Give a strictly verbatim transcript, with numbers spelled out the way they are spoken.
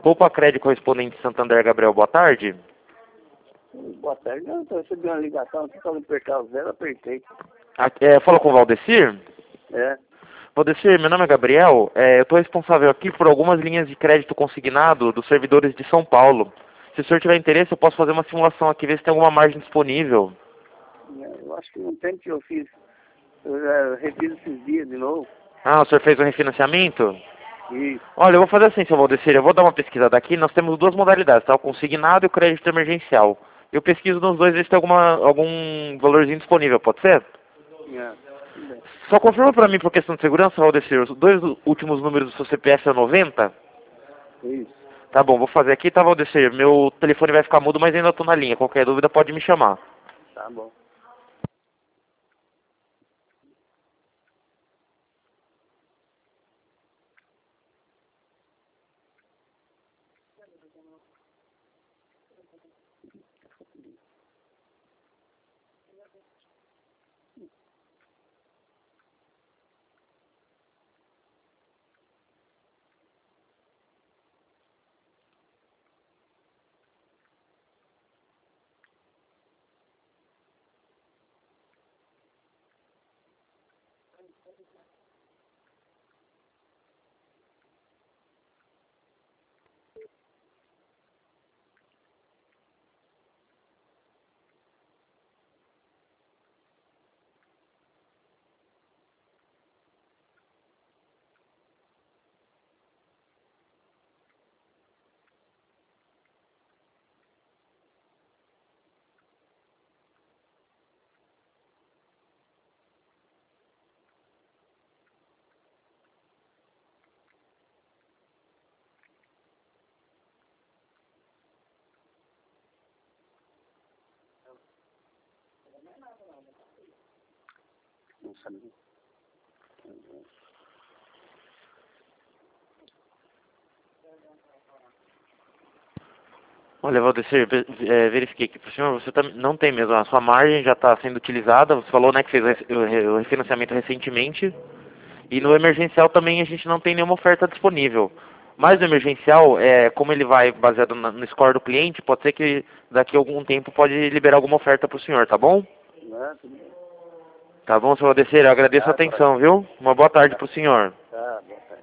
Poupa Crédito correspondente Santander, Gabriel, boa tarde. Boa tarde. Não, eu recebi uma ligação aqui para apertar o zero, apertei. Aqui, é, fala com o Valdecir? É. Valdecir, meu nome é Gabriel. É, eu estou responsável aqui por algumas linhas de crédito consignado dos servidores de São Paulo. Se o senhor tiver interesse, eu posso fazer uma simulação aqui, ver se tem alguma margem disponível. Eu acho que no tempo que eu fiz, eu já refiz esses dias de novo. Ah, o senhor fez um refinanciamento? Isso. Olha, eu vou fazer assim, seu Valdecir, eu vou dar uma pesquisada aqui. Nós temos duas modalidades, tá? O consignado e o crédito emergencial. Eu pesquiso nos dois, ver se tem alguma, algum valorzinho disponível, pode ser? É. Tudo bem. Só confirma pra mim, por questão de segurança, Valdecir, os dois últimos números do seu C P F é noventa? Isso. Tá bom, vou fazer aqui, tá, Valdecir? Meu telefone vai ficar mudo, mas ainda estou na linha. Qualquer dúvida pode me chamar. Tá bom. Não sabia. Olha, Valdecir, ve- é, verifiquei aqui pro senhor, você tam- não tem mesmo, a sua margem já está sendo utilizada, você falou, né, que fez o re- o re- o refinanciamento recentemente, e no emergencial também a gente não tem nenhuma oferta disponível. Mas no emergencial, é, como ele vai baseado na- no score do cliente, pode ser que daqui a algum tempo pode liberar alguma oferta pro senhor, tá bom? Não, tudo bem. Tá bom, senhor Valdecir, eu agradeço a Tá, atenção, viu? Uma boa tarde pro senhor. tá bom.